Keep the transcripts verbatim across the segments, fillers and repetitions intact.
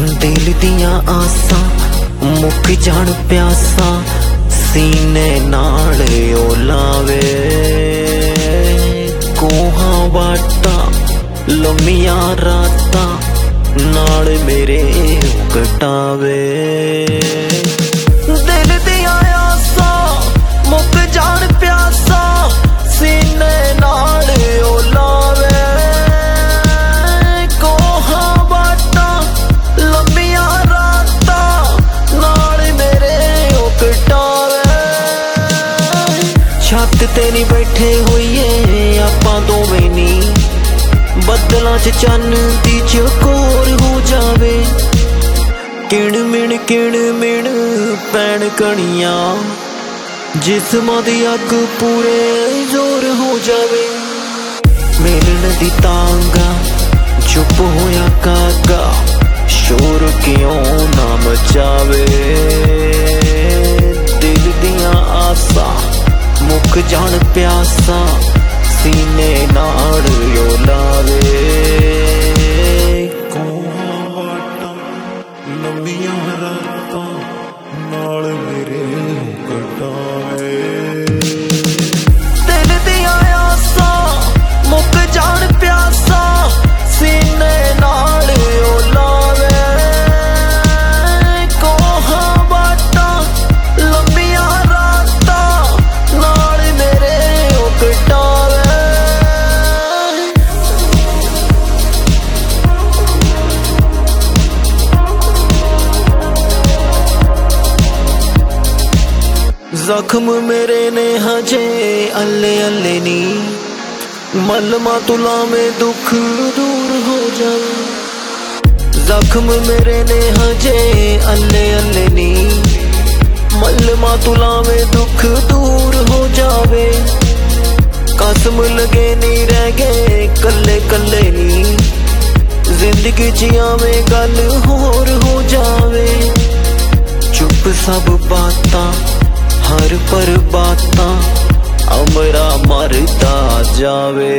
दिल दियां आसां मुक जान प्यासा सीने नाल ओ लावे कोहां वाटा लम्मियां रातां नाल मेरे कटावे दिल दियां आसां मुक जान प्यासा सीने नाल ओ लावे छत ते नी बैठे होइए आपां दोवें नी बदलां च चन्न दी चकोर हो जावे किण मिण किण मिण पैण कणियां जिस्मां दी अग पूरे जोर हो जावे मिलन दी तांगा चुप होया कागा शोर क्यों ना मचावे दिल दियां आसां मुक जान प्यासा सीने नाल ओ लावे कोहां वाटां लम्मियां रातां नाल मेरे कटावे दिल दियां आसां मुक जान प्यासा सीने नाल ओ लावे कोहां वाटां लम्मियां जख्म मेरे ने हजे अल्ले अल्ले नी मलमा तुला में दुख दूर हो जाए जख्म मेरे ने हजे अल्ले अल्ले नी मलमा तुला में दुख दूर हो जावे कसम लगे नी रह गए कल्ले कल्ले नी जिंदगी जिया में गल होर हो जावे चुप सब बातां हर पर बातां अमरा मरदा जावे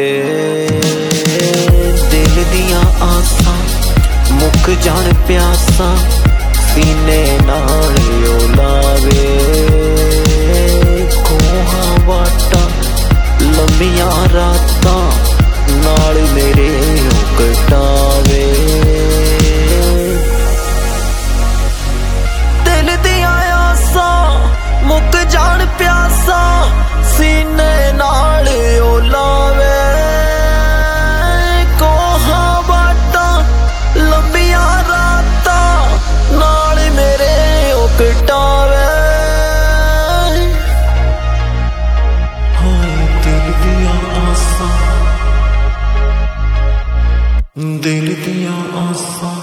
दिल दियां आसां मुक जान प्यासा सीने नाल ओ लावे कोहां वाटां लम्मियां रातां नाल मेरे कटावे दिल दियां आसां मुक जान प्यासा सीने नाल ओ लावे कोहां वाटां लम्मियां रातां नाल मेरे ओ कटावे हाय दिल दियां आसां दिल दियां आसां।